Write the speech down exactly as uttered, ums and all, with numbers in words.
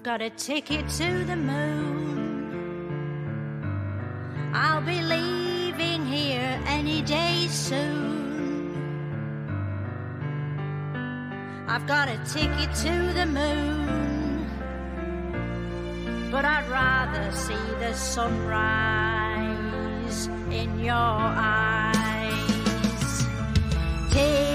I've got a ticket to the moon. I'll be leaving here any day soon. I've got a ticket to the moon, but I'd rather see the sunrise in your eyes. Take